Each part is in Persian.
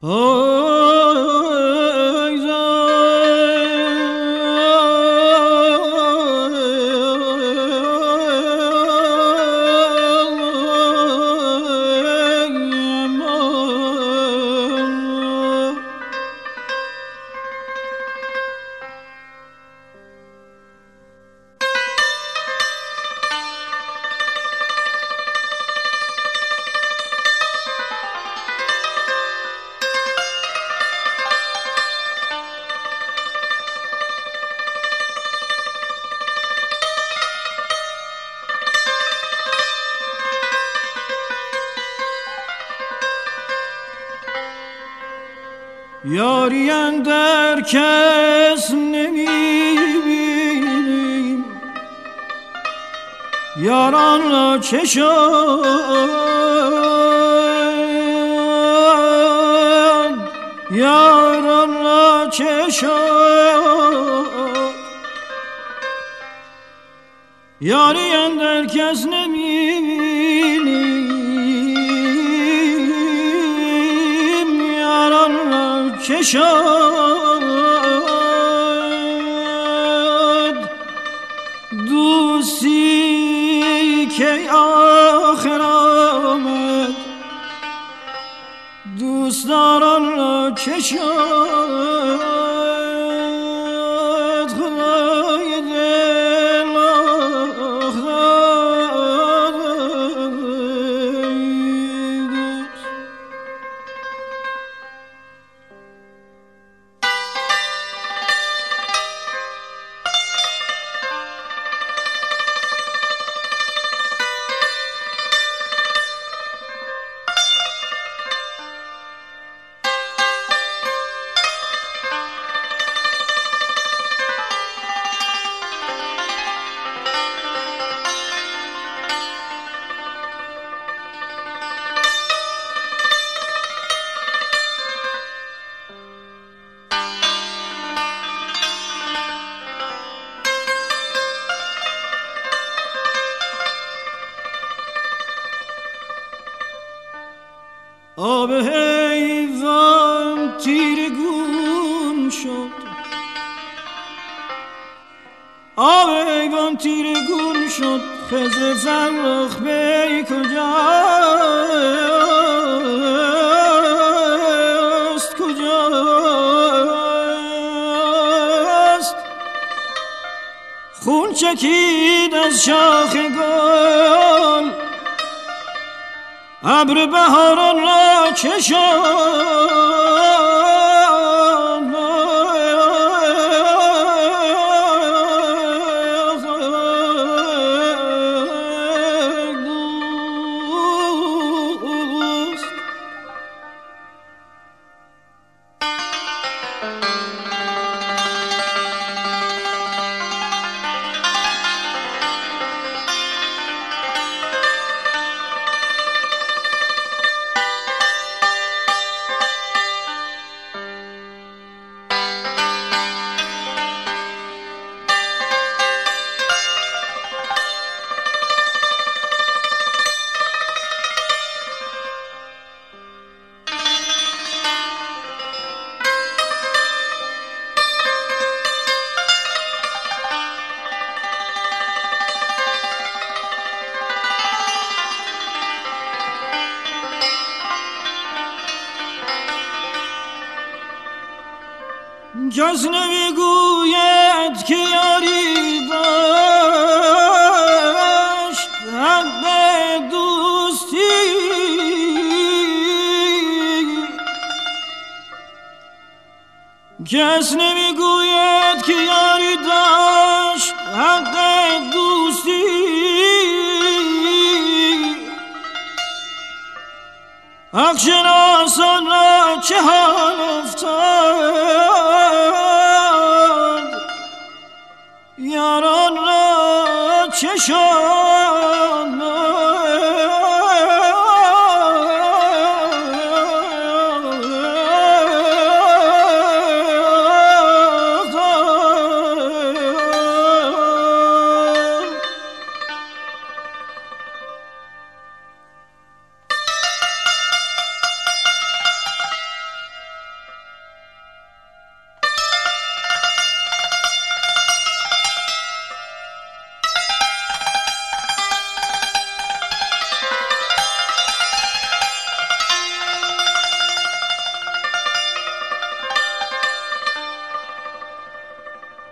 یاری اندر کس نمیبینیم، یاران را چه شد، یاران را چه شد. یاری اندر کس نمیبینیم، یاران را چه شد. دوستی که آخر آمد، دوستداران را چه شد. خدای دل آب حیوان تیرگون شد، آب حیوان تیرگون شد. خضر فرخ بی کجاست، کجاست؟ خون چکید از شاخ گل، ابر بهاران را چه شد. کس نمیگوید که یاری داشت حق دوستی، کس نمیگوید که یاری داشت حق دوستی. حق شناسان را چه حال افتاد، یاران را چه شد.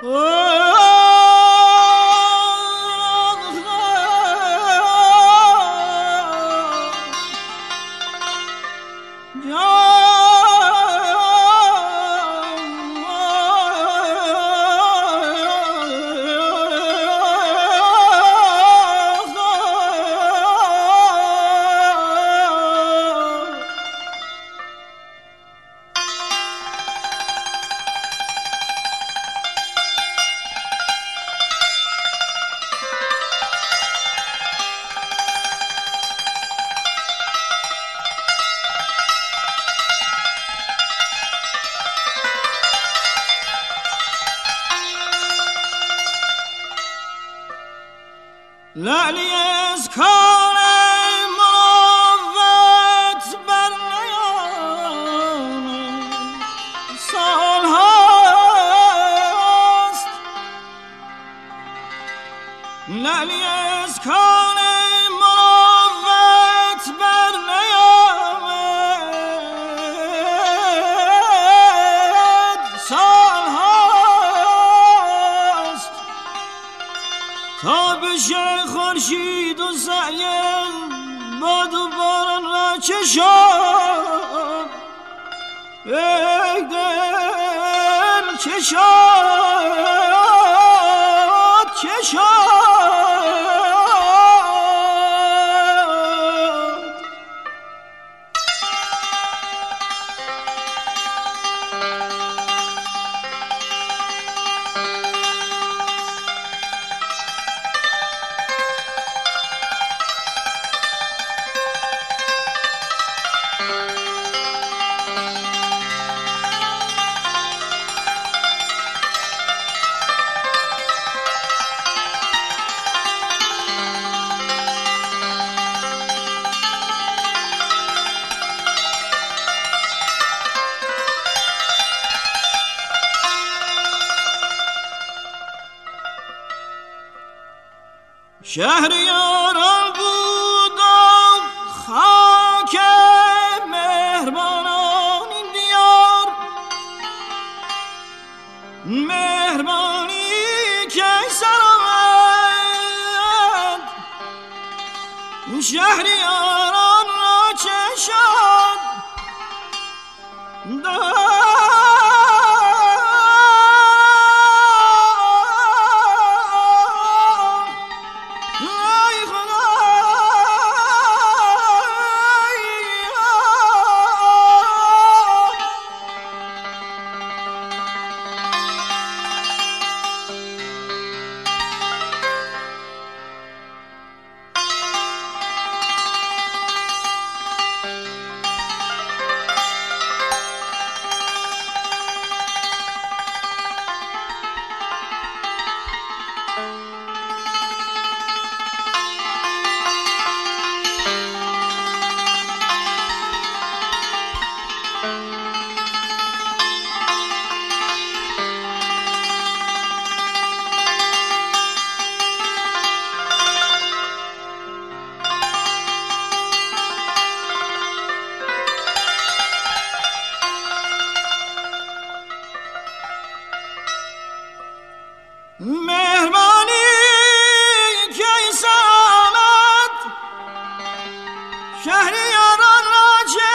لعلی از کار مروت بر نیامد سال هاست لعلی از کار مروت بر نیامد سال هاست تا بشه خورشید و سعیم باد و باران را چشان ای دل چشان چشان شهریاران بود و خاک مهربانان این دیار مهربانی که سر آمد شهریاران را چشان مهربانی که سامد شهریاران را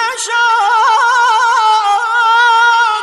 چشان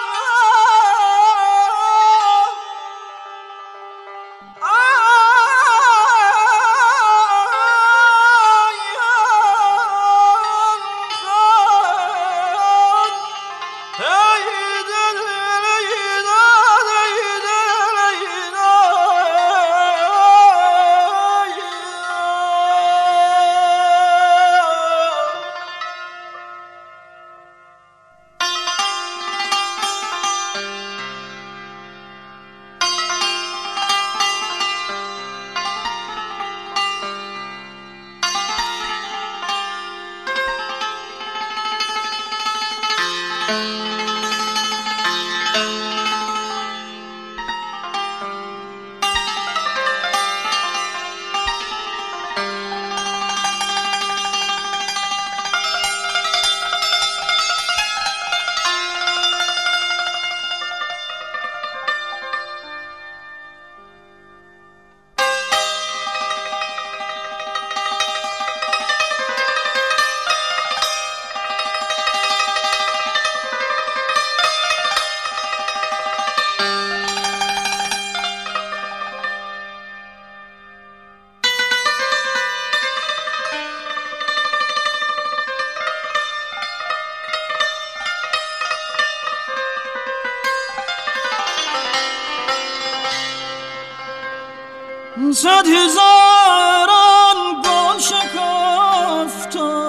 صد هزاران گل شکافتا،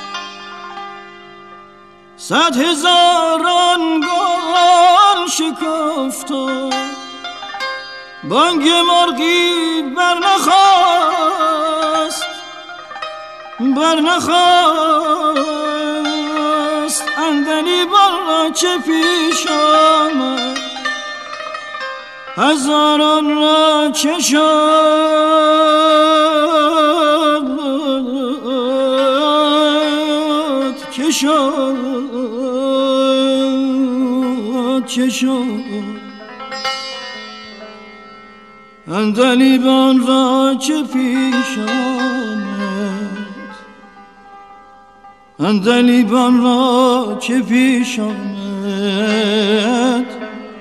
صد هزاران گل شکافتا، بانگ مرغی برنخواست عندلیبان را چه پیش آمد، هزاران را چه شد عندلیبان را چه پیش آمد، عندلیبان را چه پیش آمد،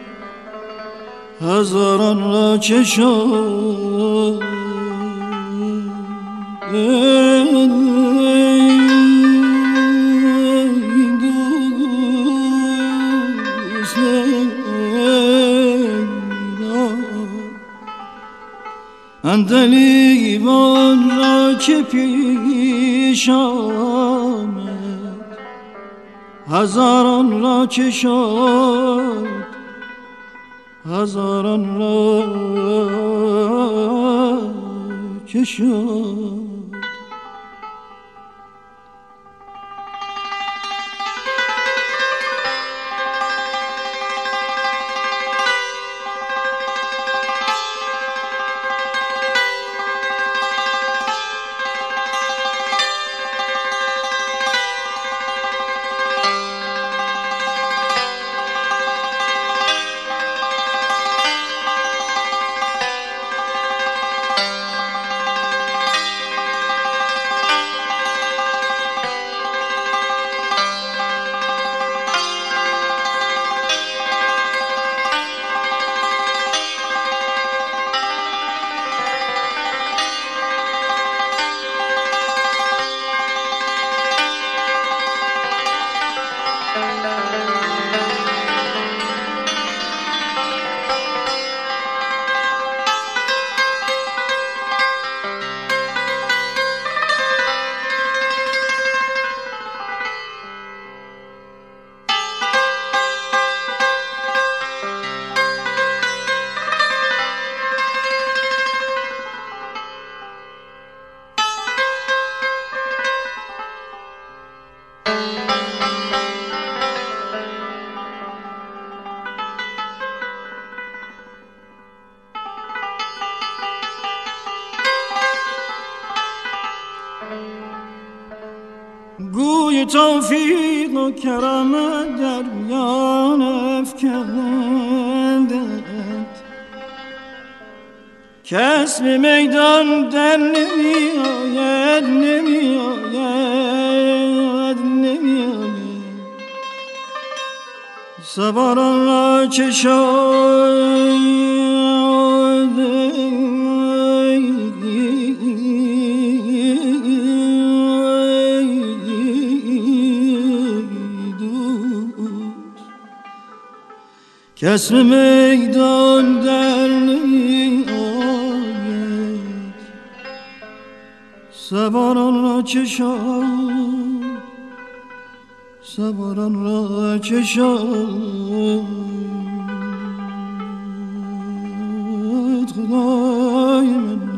هزاران را چه شد. عندلیبان را چه پیش آمد، هزاران را چه شد، هزاران را چه شد. گوی توفیق و کرامت در میان افکندند، کس به میدان در نمی آید سواران را چه شد. کس به میدان در نمی آید سواران را چه شد، سواران را چه شد. خدای من